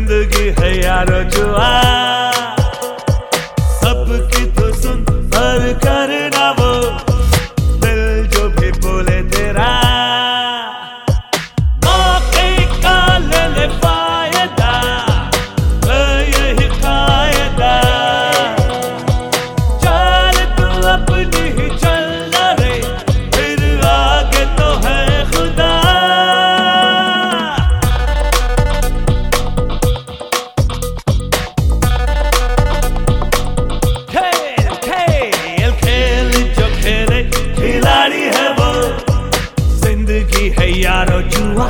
जिंदगी है यारो जुआ, सबकी तो सुन पर करना वो दिल जो भी बोले तेरा। मौके का ले ले फायदा, यही कायदा। चल तू अपनी ही चलना रे, फिर आगे तो है खुदा। खिलाड़ी है वो, जिंदगी है यारो जुआ,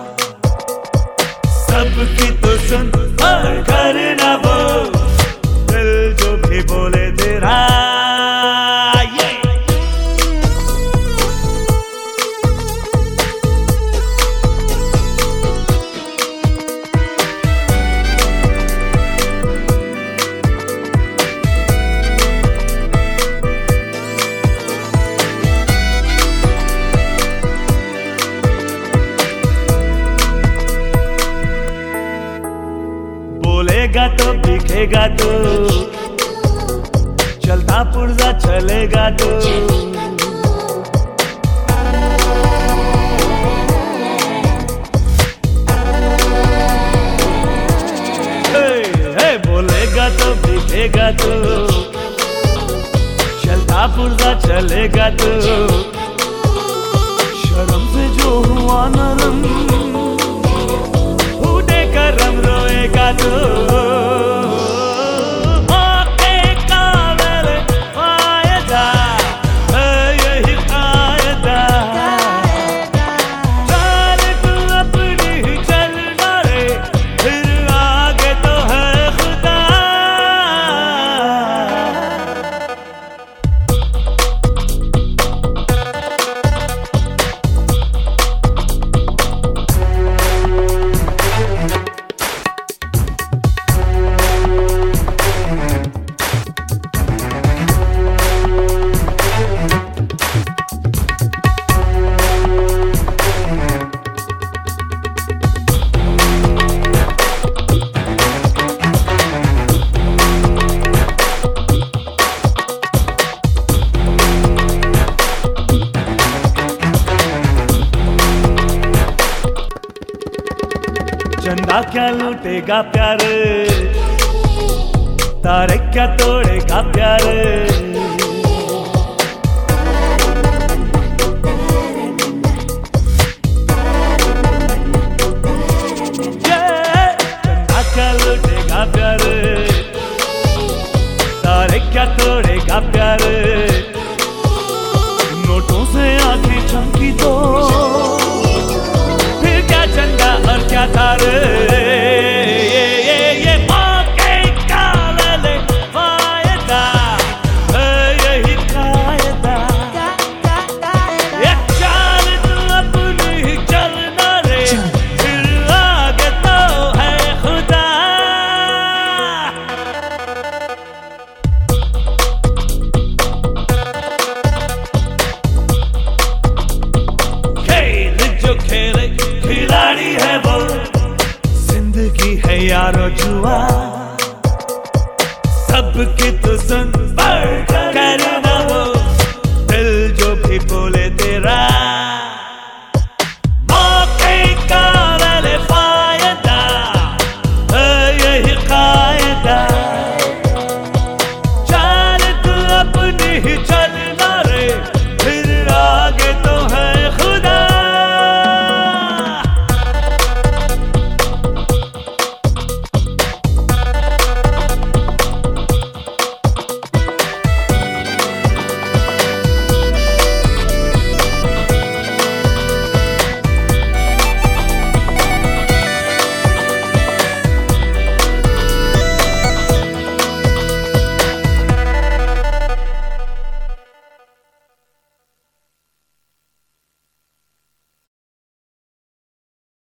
सबकी तो सुन और करना वो दिल जो भी बोले तेरा। बोलेगा तो दिखेगा तो, चलता पुर्जा चलेगा तो। बोलेगा तो दिखेगा तो, चलता पुर्जा चलेगा तो। शर्म से जो हुआ नरम, उठे करम रोएगा तो। चंदा क्या लूटेगा प्यार, तारे क्या तोड़ेगा प्यार। चंदा क्या लूटेगा प्यार, तारे क्या तोड़ेगा प्यार। नोटों से आंखें चमकी तो फिर क्या चंदा और क्या तारे। ये मौके का ले ले फायदा, यही कायदा। एक चाल तू अपनी ही चलना रे, फिर आगे तो है खुदा। खेल जो खेले खिलाड़ी है वो, जिंदगी है यारो जुआ, सबकी तो सुन